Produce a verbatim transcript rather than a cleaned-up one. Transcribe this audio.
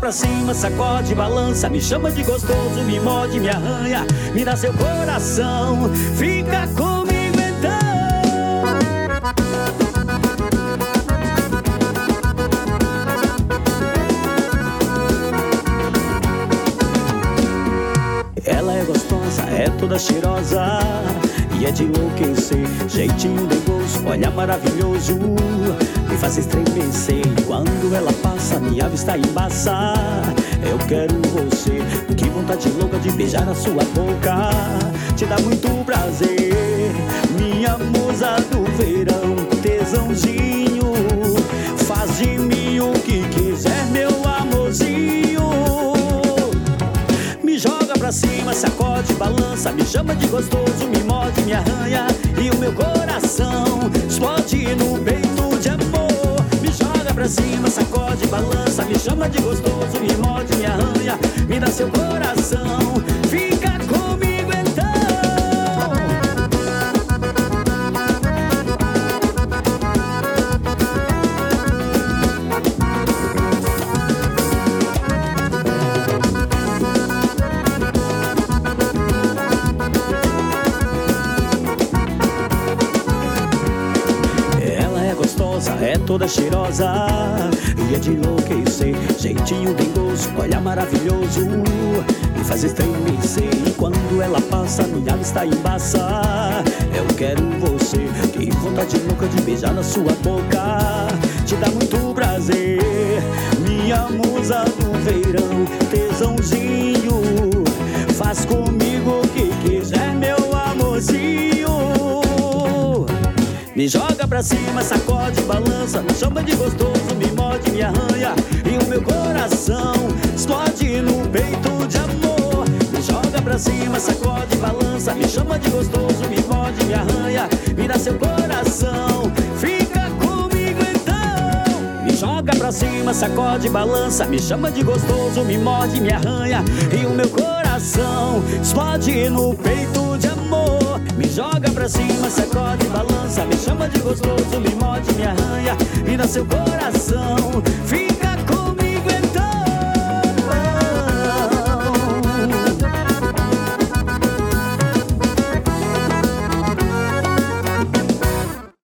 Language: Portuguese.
pra cima, sacode, balança, me chama de gostoso, me morde, me arranha, me dá seu coração, fica comigo então. Ela é gostosa, é toda cheirosa e é de enlouquecer, jeitinho dengoso, olha maravilhoso, me faz estremecer. E quando ela passa, minha vista embaça. Eu quero você, que vontade louca de beijar a sua boca, te dá muito prazer, minha musa do verão, tesãozinho, faz de mim o que quiser, meu amorzinho. Me joga pra cima, sacode, balança, me chama de gostoso, me morde, me arranha, e o meu coração explode no peito de amor. Me joga pra cima, sacode, balança, me chama de gostoso, me morde, me arranha, me dá seu coração, fica comigo então. É toda cheirosa e é de enlouquecer, jeitinho dengoso, olha maravilhoso, me faz estremecer. E quando ela passa, minha vista embaça. Eu quero você, que vontade louca de beijar na sua boca, te dá muito prazer, minha musa do verão, tesãozinho, faz comigo o que quiser, meu amorzinho. Me joga pra cima, sacode, balança, me chama de gostoso, me morde, me arranha, e o meu coração explode no peito de amor. Me joga pra cima, sacode, balança, me chama de gostoso, me morde, me arranha, me dá seu coração, fica comigo então. Me joga pra cima, sacode, balança, me chama de gostoso, me morde, me arranha, e o meu coração explode no peito de amor. Me joga pra cima, sacode, balança, me chama de gostoso, me morde, me arranha, me dá seu coração,